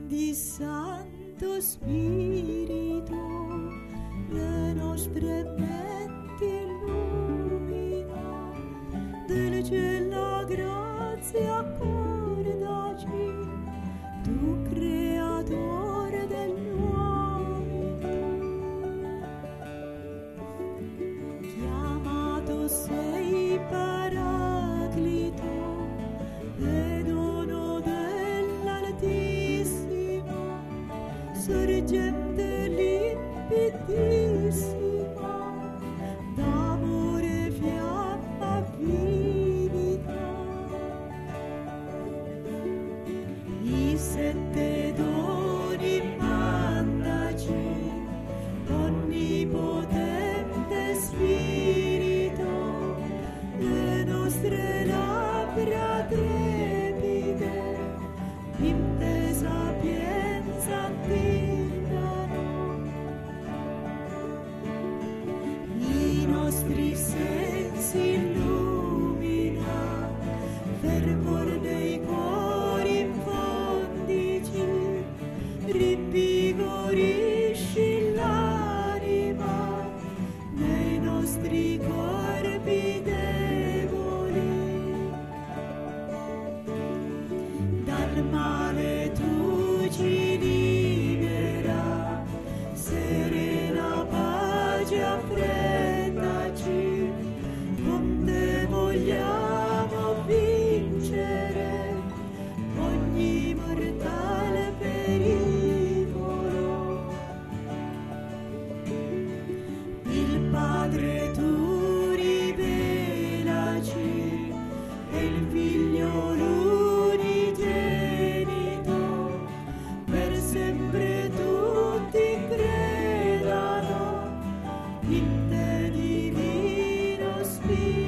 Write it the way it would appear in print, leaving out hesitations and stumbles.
di Santo Spirito le nostre menti illumina, dolce la grazia accordaci, tu creatore degli uomini. Chiamato sei Paraclito, e dono dell'Altissimo, sorgente limpidissima, d'amore fiamma vivida. I 7 doni mandaci, onnipotente Spirito, le nostre labbra trepide, in te sapienza attingano, i nostri sensi illumina, fervor dei cuori infondici, rinvigorisci l'anima nei nostri corpi deboli. Dal male tu ci libera, serena pace affrettaci, con te vogliamo vincere ogni mortale pericolo. Il Padre tu rivelaci, e il Figlio l'unigenito, per sempre tutti credano in te, Divino Spirito.